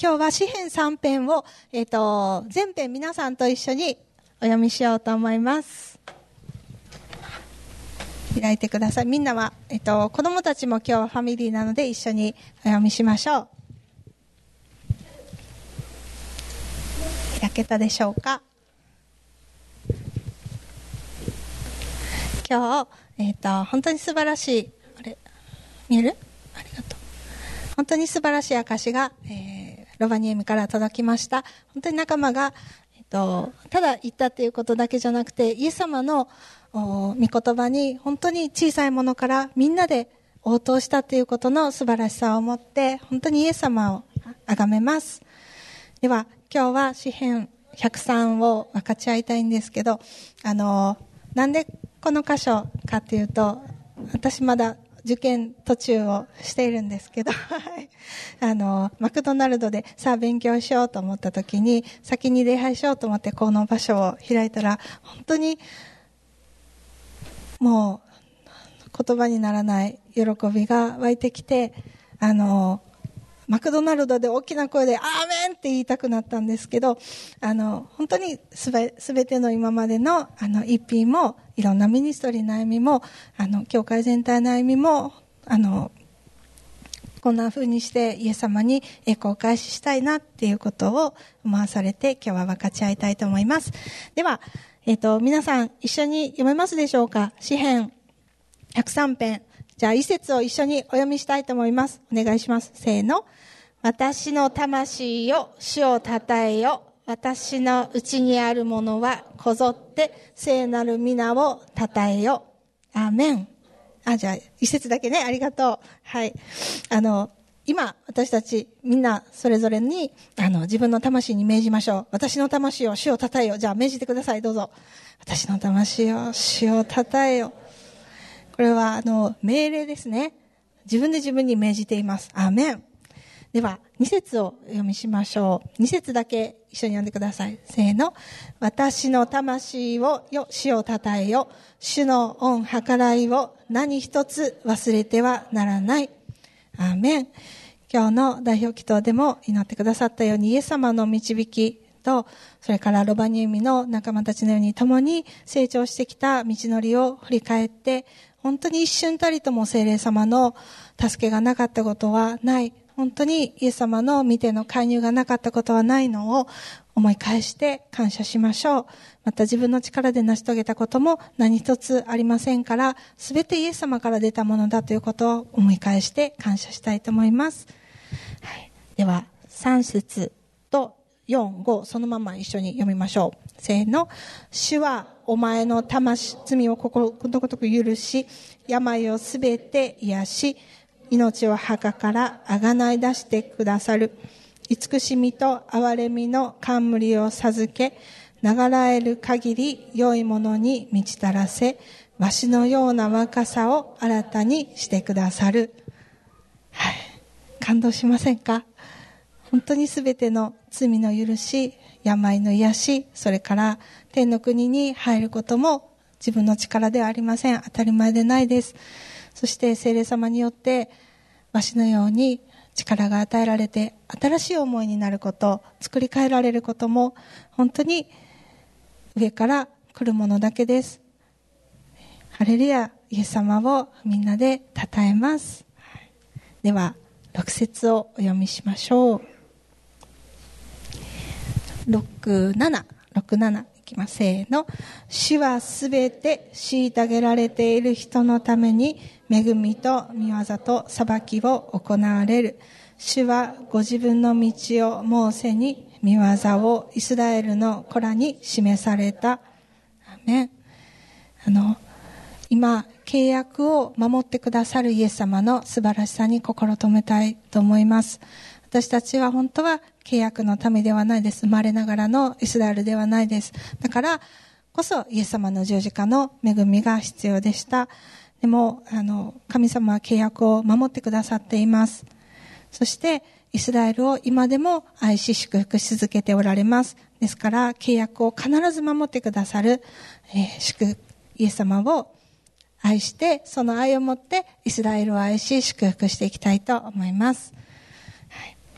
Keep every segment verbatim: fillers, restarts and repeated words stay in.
今日は詩編さん編を、えっと、全編皆さんと一緒にお読みしようと思います。開いてください。みんなは、えっと、子供たちも今日はファミリーなので一緒にお読みしましょう。開けたでしょうか。今日、えっと、本当に素晴らしい、あれ、見える？ありがとう。本当に素晴らしい証が、えー、ロバニエミから届きました。本当に仲間が、えっと、ただ言ったということだけじゃなくて、イエス様の御言葉に本当に小さいものからみんなで応答したということの素晴らしさを持って、本当にイエス様を崇めます。では、今日は詩編ひゃくさんを分かち合いたいんですけど、あの、なんでこの箇所かというと、私まだ受験途中をしているんですけど、あの、マクドナルドでさあ勉強しようと思った時に、先に礼拝しようと思ってこの場所を開いたら、本当にもう言葉にならない喜びが湧いてきて、あの、マクドナルドで大きな声でアーメンって言いたくなったんですけど、あの、本当にすべ、すべての今までのあの一品も、いろんなミニストリーの歩みも、あの、教会全体の歩みも、あの、こんな風にしてイエス様に栄光を返ししたいなっていうことを思わされて、今日は分かち合いたいと思います。では、えっと、皆さん一緒に読めますでしょうか？詩編ひゃくさん編。じゃあ一節を一緒にお読みしたいと思います。お願いします。せーの。私の魂よ、主をたたえよ。私のうちにあるものはこぞって聖なる皆をたたえよ。アーメン。あ、じゃあ一節だけね、ありがとう。はい。あの、今私たちみんなそれぞれにあの自分の魂に命じましょう。私の魂を主をたたえよ。じゃあ命じてください。どうぞ。私の魂を主をたたえよ。これは、あの、命令ですね。自分で自分に命じています。アーメン。では、二節をお読みしましょう。二節だけ一緒に読んでください。せーの。私の魂をよ、主をたたえよ。主の恩計らいを何一つ忘れてはならない。アーメン。今日の代表祈祷でも祈ってくださったように、イエス様の導き、と、それからロバニエミの仲間たちのように共に成長してきた道のりを振り返って、本当に一瞬たりとも聖霊様の助けがなかったことはない。本当にイエス様の御手の介入がなかったことはないのを思い返して感謝しましょう。また自分の力で成し遂げたことも何一つありませんから、すべてイエス様から出たものだということを思い返して感謝したいと思います。はい、では、さん節とよん、ご、そのまま一緒に読みましょう。せーの。主はお前の魂、罪を心のごとく許し、病をすべて癒し、命を墓からあがない出してくださる。慈しみと憐れみの冠を授け、流らえる限り良いものに満ちたらせ、わしのような若さを新たにしてくださる。はい。感動しませんか？本当にすべての罪の許し、病の癒し、それから天の国に入ることも自分の力ではありません。当たり前でないです。そして聖霊様によってわしのように力が与えられて新しい思いになること、作り変えられることも本当に上から来るものだけです。ハレルヤ、イエス様をみんなで称えます。ではろく節をお読みしましょう。ろく、なな、ろく、なな、いきます。せーの。主はすべて虐げられている人のために、恵みと御業と裁きを行われる。主はご自分の道をモーセに、御業をイスラエルの子らに示された。アメン。あの、今、契約を守ってくださるイエス様の素晴らしさに心留めたいと思います。私たちは本当は契約の民ではないです。生まれながらのイスラエルではないです。だからこそイエス様の十字架の恵みが必要でした。でも、あの、神様は契約を守ってくださっています。そしてイスラエルを今でも愛し祝福し続けておられます。ですから契約を必ず守ってくださる、えー、祝イエス様を愛して、その愛を持ってイスラエルを愛し祝福していきたいと思います。はい、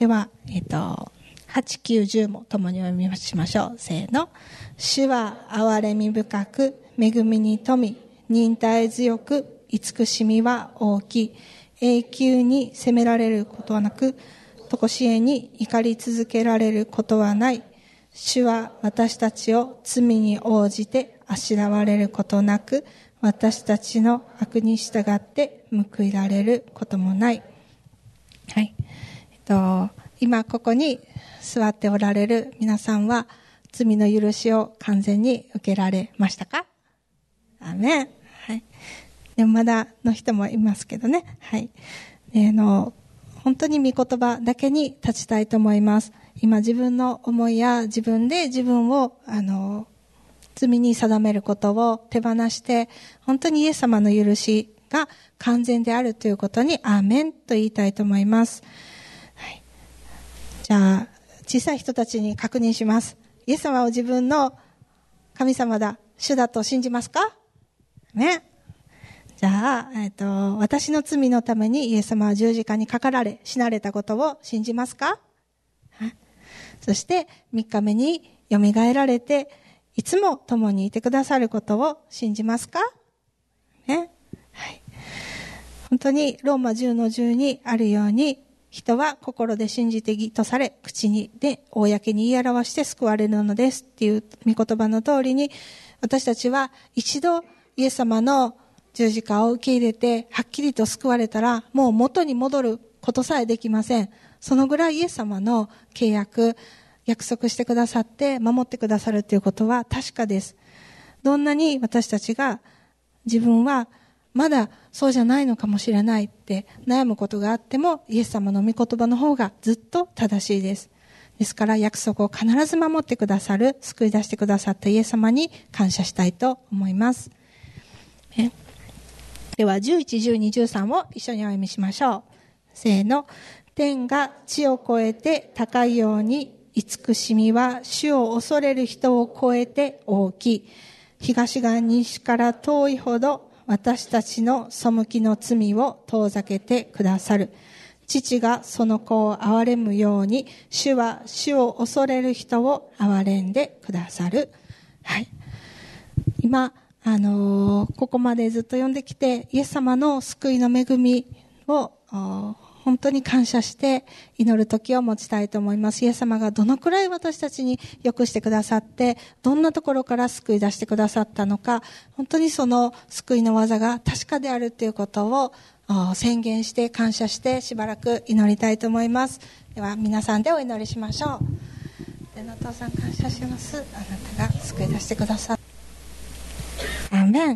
では、えっと、はち、きゅう、じゅうも共にお読みしましょう。せーの。主は憐れみ深く、恵みに富み、忍耐強く、慈しみは大きい。永久に責められることはなく、とこしえに怒り続けられることはない。主は私たちを罪に応じてあしらわれることなく、私たちの悪に従って報いられることもない。はい。えっと、今ここに座っておられる皆さんは、罪の許しを完全に受けられましたか？アメン。はい。でもまだの人もいますけどね。はい。で、あの、本当に御言葉だけに立ちたいと思います。今自分の思いや自分で自分を、あの、罪に定めることを手放して、本当にイエス様の許しが完全であるということにアーメンと言いたいと思います。はい。じゃあ、小さい人たちに確認します。イエス様を自分の神様だ、主だと信じますか？ね。じゃあ、えっと、私の罪のためにイエス様は十字架にかかられ、死なれたことを信じますか？はい。そして、三日目に蘇られて、いつも共にいてくださることを信じますか？ね。はい。本当に、ローマじゅうのじゅうにあるように、人は心で信じて義とされ、口にで公に言い表して救われるのですっていう御言葉の通りに、私たちは一度イエス様の十字架を受け入れて、はっきりと救われたら、もう元に戻ることさえできません。そのぐらいイエス様の契約、約束してくださって守ってくださるということは確かです。どんなに私たちが自分はまだそうじゃないのかもしれないって悩むことがあっても、イエス様の御言葉の方がずっと正しいです。ですから約束を必ず守ってくださる、救い出してくださったイエス様に感謝したいと思います。えではじゅういち、じゅうに、じゅうさんを一緒にお読みしましょう。せーの。天が地を越えて高いように、慈しみは主を恐れる人を超えて大きい。東が西から遠いほど私たちの背きの罪を遠ざけてくださる。父がその子を憐れむように、主は主を恐れる人を憐れんでくださる。はい。今、あのー、ここまでずっと読んできて、イエス様の救いの恵みを本当に感謝して祈る時を持ちたいと思います。イエス様がどのくらい私たちに良くしてくださって、どんなところから救い出してくださったのか、本当にその救いの技が確かであるということを宣言して感謝してしばらく祈りたいと思います。では皆さんでお祈りしましょう。天のお父さん感謝します。あなたが救い出してくださった。アーメン。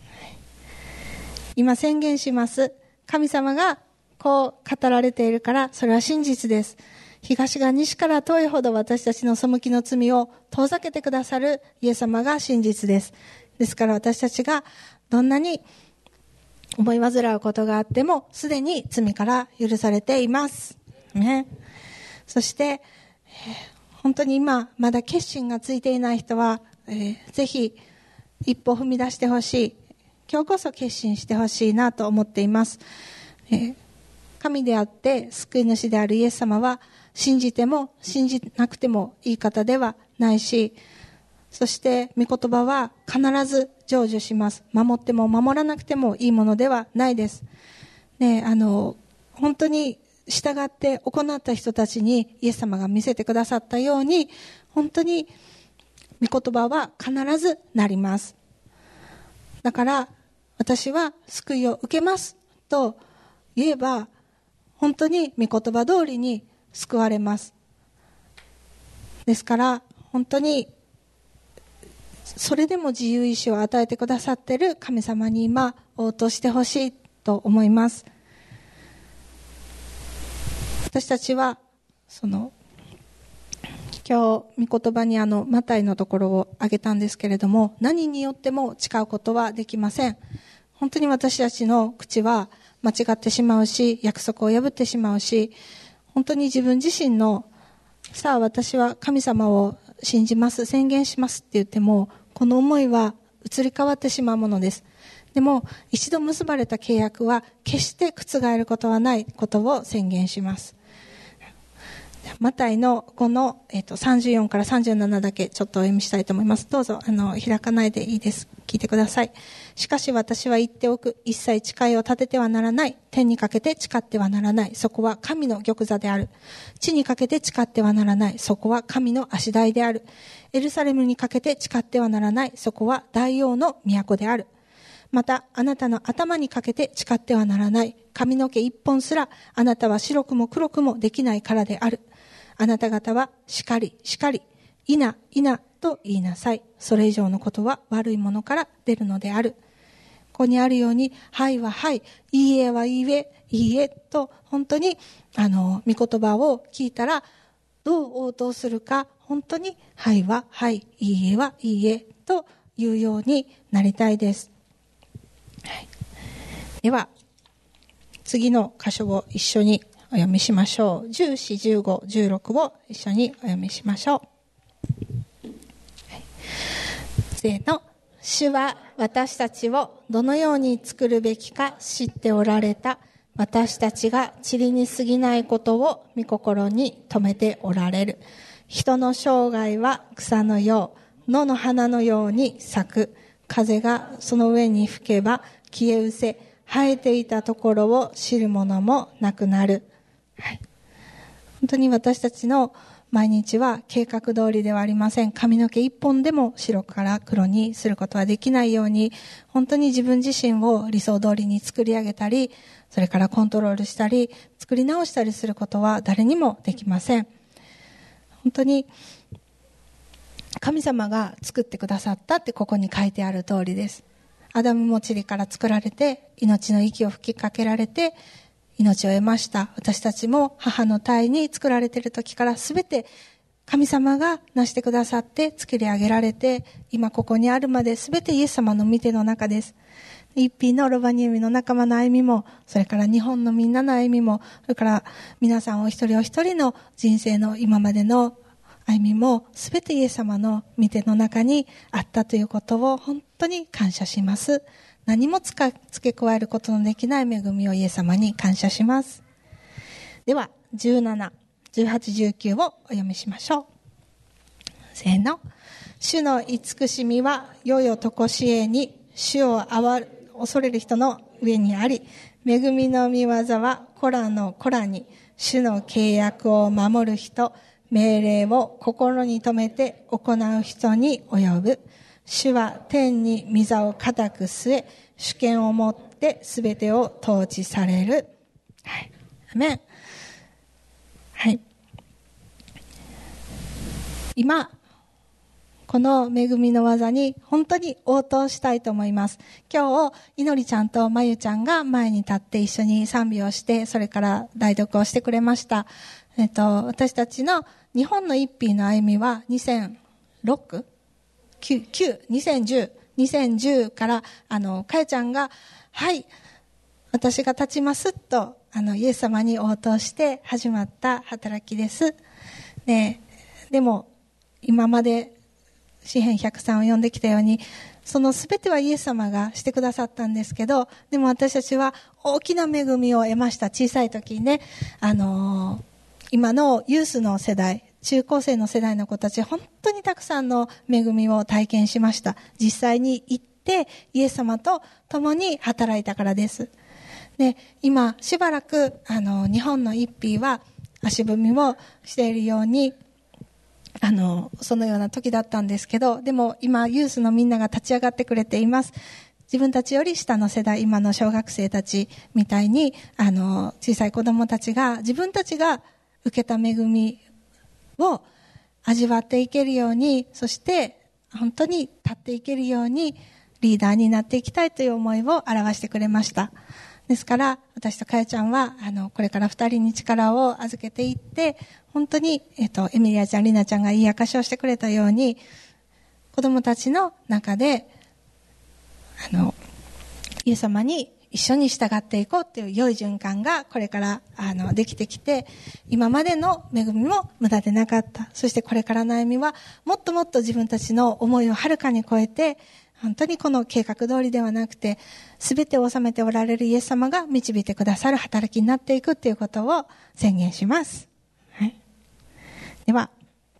今宣言します。神様がこう語られているから、それは真実です。東が西から遠いほど私たちの背きの罪を遠ざけてくださるイエス様が真実です。ですから私たちがどんなに思い煩うことがあっても、すでに罪から許されています。ね。そして、本当に今まだ決心がついていない人は、えー、ぜひ一歩踏み出してほしい。今日こそ決心してほしいなと思っています。えー、神であって救い主であるイエス様は、信じても信じなくてもいい方ではないし、そして御言葉は必ず成就します。守っても守らなくてもいいものではないです。ね、あの本当に従って行った人たちにイエス様が見せてくださったように、本当に御言葉は必ずなります。だから私は救いを受けますと言えば、本当に御言葉通りに救われます。ですから本当にそれでも自由意志を与えてくださっている神様に今応答してほしいと思います。私たちはその今日御言葉にあのマタイのところを挙げたんですけれども、何によっても誓うことはできません。本当に私たちの口は間違ってしまうし、約束を破ってしまうし、本当に自分自身のさあ私は神様を信じます、宣言しますって言っても、この思いは移り変わってしまうものです。でも一度結ばれた契約は決して覆ることはないことを宣言します。 マタイのごの、えっと、さんじゅうよんからさんじゅうななだけちょっとお読みしたいと思います。どうぞ、あの、開かないでいいです。聞いてください。しかし私は言っておく。一切誓いを立ててはならない。天にかけて誓ってはならない。そこは神の玉座である。地にかけて誓ってはならない。そこは神の足台である。エルサレムにかけて誓ってはならない。そこは大王の都である。また、あなたの頭にかけて誓ってはならない。髪の毛一本すら、あなたは白くも黒くもできないからである。あなた方は、しかり、しかり、いな、いな、と言いなさい。それ以上のことは悪いものから出るのである。ここにあるように、はいははい、いいえはいいえ、いいえ、と、本当に、あの、御言葉を聞いたら、どう応答するか、本当に、はいははい、いいえはいいえ、というようになりたいです。はい、では、次の箇所を一緒にお読みしましょう。じゅうよん、じゅうご、じゅうろくを一緒にお読みしましょう。はい、せーの。主は私たちをどのように作るべきか知っておられた。私たちが塵に過ぎないことを御心に留めておられる。人の生涯は草のよう、野の花のように咲く。風がその上に吹けば消え失せ、生えていたところを知るものもなくなる。はい、本当に私たちの毎日は計画通りではありません。髪の毛一本でも白から黒にすることはできないように、本当に自分自身を理想通りに作り上げたり、それからコントロールしたり、作り直したりすることは誰にもできません。本当に神様が作ってくださったってここに書いてある通りです。アダムも塵から作られて、命の息を吹きかけられて、命を得ました。私たちも母の胎に作られている時からすべて神様がなしてくださって作り上げられて、今ここにあるまですべてイエス様の御手の中です。一匹のロバニウムの仲間の歩みも、それから日本のみんなの歩みも、それから皆さんお一人お一人の人生の今までの歩みも、すべてイエス様の御手の中にあったということを本当に感謝します。何も付け加えることのできない恵みをイエス様に感謝します。では、じゅうなな、じゅうはち、じゅうきゅうをお読みしましょう。せーの。主の慈しみは世々とこしえに、主をあわ恐れる人の上にあり、恵みの御業は子らの子らに、主の契約を守る人、命令を心に留めて行う人に及ぶ。主は天に御座を固く据え、主権をもってすべてを統治される。はい。アメン。はい。今、この恵みの技に本当に応答したいと思います。今日、いのりちゃんとまゆちゃんが前に立って一緒に賛美をして、それから代読をしてくれました。えっと、私たちの日本の一匹の歩みはにせんろく、きゅう、きゅう、にせんじゅう、にせんじゅうから、あの、かやちゃんが、はい、私が立ちますと、あの、イエス様に応答して始まった働きです。ね、でも、今まで、詩編ひゃくさんを読んできたように、そのすべてはイエス様がしてくださったんですけど、でも私たちは大きな恵みを得ました。小さい時にね、あのー、今のユースの世代、中高生の世代の子たち、本当にたくさんの恵みを体験しました。実際に行ってイエス様と共に働いたからです。で、今しばらくあの日本の一匹は足踏みをしているように、あのそのような時だったんですけど、でも今ユースのみんなが立ち上がってくれています。自分たちより下の世代、今の小学生たちみたいに、あの小さい子供たちが自分たちが受けた恵みを味わっていけるように、そして本当に立っていけるようにリーダーになっていきたいという思いを表してくれました。ですから私とかやちゃんはあのこれから二人に力を預けていって、本当に、えっと、エミリアちゃん、リナちゃんがいい証しをしてくれたように、子供たちの中であのイエス様に一緒に従っていこうっていう良い循環がこれからあのできてきて、今までの恵みも無駄でなかった。そしてこれからの歩みはもっともっと自分たちの思いをはるかに超えて、本当にこの計画通りではなくて、すべてを収めておられるイエス様が導いてくださる働きになっていくっていうことを宣言します。はい。 では、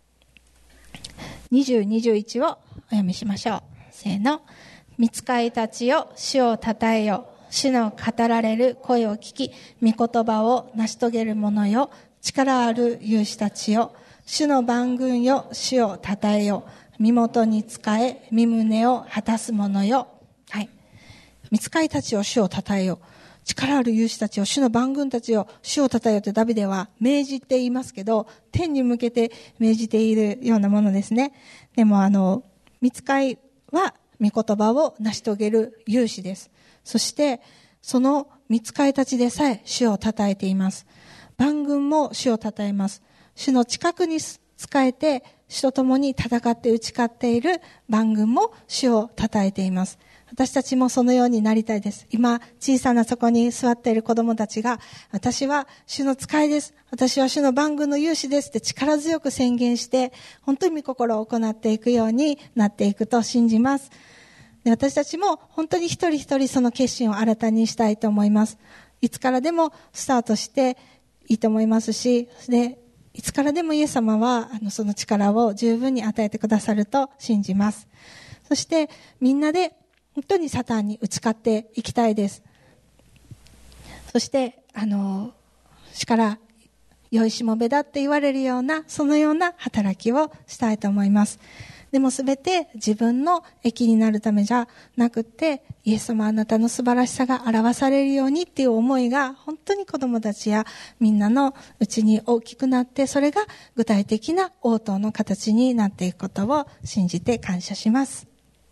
にじゅう、にじゅういちをお読みしましょう。せーの。御使いたちよ、主をたたえよ。主の語られる声を聞き、御言葉を成し遂げる者よ。力ある勇士たちよ。主の万軍よ、主をたたえよ。身元に仕え、身旨を果たす者よ。はい。御使いたちを主をたたえよ。力ある勇士たちを、主の万軍たちを、主をたたえよってダビデは命じていますけど、天に向けて命じているようなものですね。でもあの、御使いは御言葉を成し遂げる勇士です。そして、その御使いたちでさえ主をたたえています。万軍も主をたたえます。主の近くに仕えて、主と共に戦って打ち勝っている万軍も主をたたえています。私たちもそのようになりたいです。今、小さなそこに座っている子供たちが、私は主の使いです。私は主の万軍の勇士ですって力強く宣言して、本当に御心を行っていくようになっていくと信じます。で、私たちも本当に一人一人その決心を新たにしたいと思います。いつからでもスタートしていいと思いますし、で、いつからでもイエス様はあのその力を十分に与えてくださると信じます。そしてみんなで本当にサタンに打ち勝っていきたいです。そして、あの、主から良いしもべだって言われるような、そのような働きをしたいと思います。でもすべて自分の益になるためじゃなくて、イエス様あなたの素晴らしさが表されるようにっていう思いが、本当に子供たちやみんなのうちに大きくなって、それが具体的な応答の形になっていくことを信じて感謝します。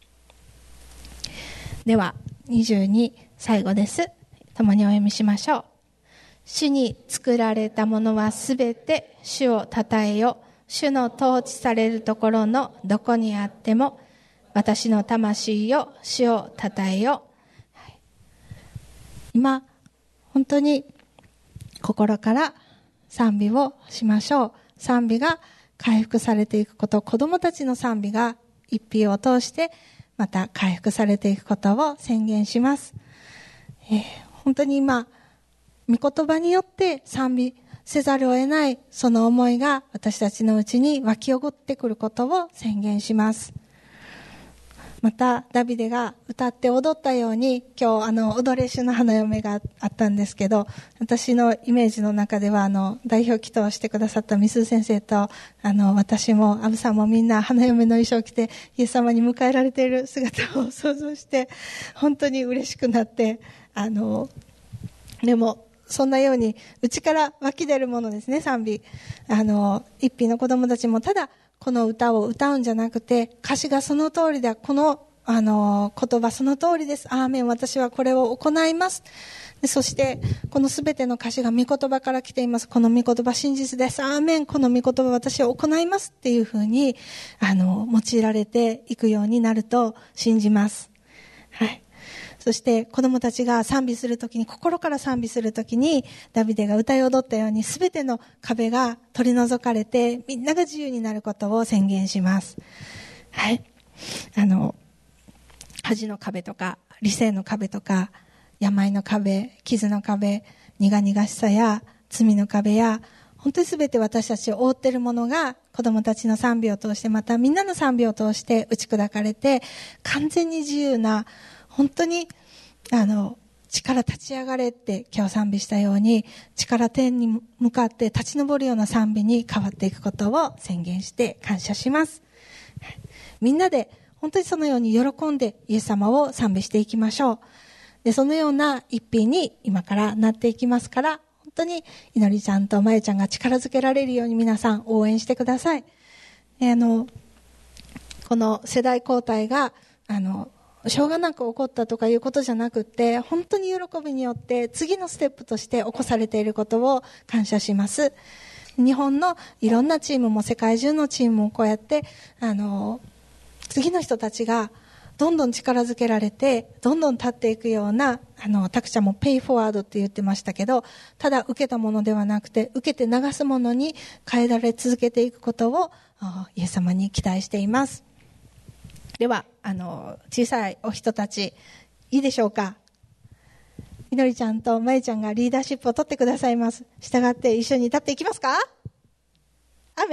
では、にじゅうに、最後です。共にお読みしましょう。主に作られたものはすべて主をたたえよ。主の統治されるところのどこにあっても、私の魂よ、主をたたえよ。はい、今、本当に心から賛美をしましょう。賛美が回復されていくこと、子供たちの賛美が一品を通してまた回復されていくことを宣言します。えー、本当に今、御言葉によって賛美せざるを得ないその思いが私たちのうちに湧き起こってくることを宣言します。またダビデが歌って踊ったように、今日あの踊れ主の花嫁があったんですけど、私のイメージの中ではあの代表祈祷をしてくださった美鈴先生とあの私もアブさんもみんな花嫁の衣装を着てイエス様に迎えられている姿を想像して本当に嬉しくなって、あのでもそんなように内から湧き出るものですね、賛美。あの一品の子供たちもただこの歌を歌うんじゃなくて、歌詞がその通りだ、このあの言葉その通りです、アーメン、私はこれを行います。でそしてこのすべての歌詞が御言葉から来ています。この御言葉真実です、アーメン、この御言葉私は行いますっていうふうにあの用いられていくようになると信じます。はい。そして子供たちが賛美するときに、心から賛美するときに、ダビデが歌い踊ったようにすべての壁が取り除かれて、みんなが自由になることを宣言します。はい。あの、恥の壁とか、理性の壁とか、病の壁、傷の壁、苦々しさや罪の壁や、本当にすべて私たちを覆っているものが子供たちの賛美を通して、またみんなの賛美を通して打ち砕かれて、完全に自由な、本当にあの力立ち上がれって今日賛美したように、力天に向かって立ち上るような賛美に変わっていくことを宣言して感謝します。みんなで本当にそのように喜んでイエス様を賛美していきましょう。でそのような一品に今からなっていきますから、本当にいのりちゃんとまゆちゃんが力づけられるように皆さん応援してください。であのこの世代交代があのしょうがなく起こったとかいうことじゃなくて、本当に喜びによって次のステップとして起こされていることを感謝します。日本のいろんなチームも世界中のチームもこうやってあの次の人たちがどんどん力づけられてどんどん立っていくような、あのタクちゃんもペイフォワードって言ってましたけど、ただ受けたものではなくて受けて流すものに変えられ続けていくことをイエス様に期待しています。ではあの小さいお人たちいいでしょうか。みのりちゃんとまゆちゃんがリーダーシップを取ってくださいます。従って一緒に立っていきますか。アーメン、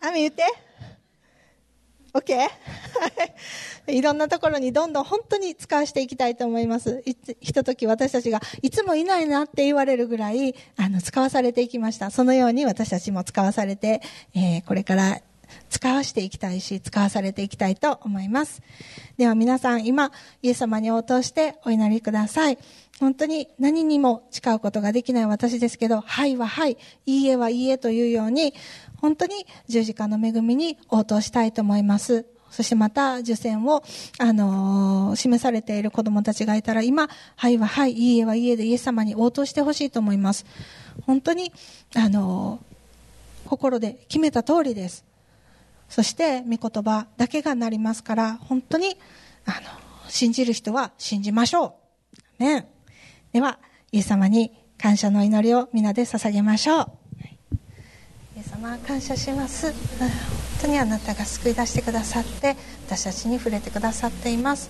アミ言って。OK？ いろんなところにどんどん本当に使わしていきたいと思います。いひととき私たちがいつもいないなって言われるぐらいあの使わされていきました。そのように私たちも使わされて、えー、これから使わしていきたいし使わされていきたいと思います。では皆さん今イエス様に応答してお祈りください。本当に何にも誓うことができない私ですけど、はいははい、いいえはいいえというように本当に十字架の恵みに応答したいと思います。そしてまた受洗を、あのー、示されている子供たちがいたら今、はいははい、いいえはいいえでイエス様に応答してほしいと思います。本当に、あのー、心で決めた通りです。そして御言葉だけがなりますから、本当にあの信じる人は信じましょう。ね。ではイエス様に感謝の祈りを皆で捧げましょう。イエス様感謝します。本当にあなたが救い出してくださって私たちに触れてくださっています。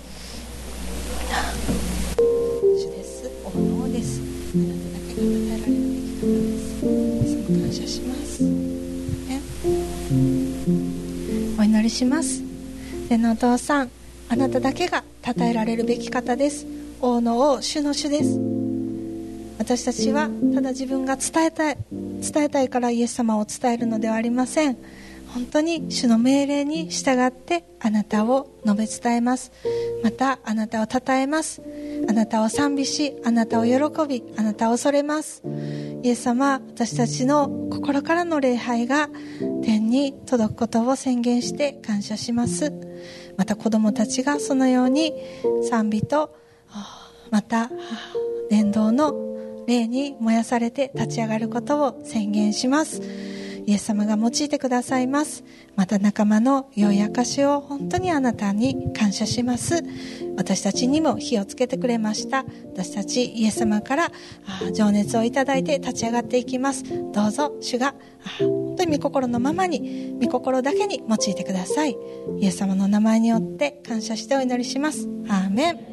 主です。王の王です。あなただけが与えられるべき方です。イエス様感謝します、ね、お祈りします。天のお父さん、あなただけが称えられるべき方です。王の王、主の主です。私たちはただ自分が伝えたい伝えたいからイエス様を伝えるのではありません。本当に主の命令に従ってあなたを述べ伝えます。またあなたを称えます。あなたを賛美し、あなたを喜び、あなたを恐れます。イエス様、私たちの心からの礼拝が天に届くことを宣言して感謝します。また子供たちがそのように賛美とまた伝道の霊に燃やされて立ち上がることを宣言します。イエス様が用いてくださいます。また仲間の良い証を本当にあなたに感謝します。私たちにも火をつけてくれました。私たちイエス様から情熱をいただいて立ち上がっていきます。どうぞ主が本当に御心のままに、御心だけに用いてください。イエス様の名前によって感謝してお祈りします。アーメン。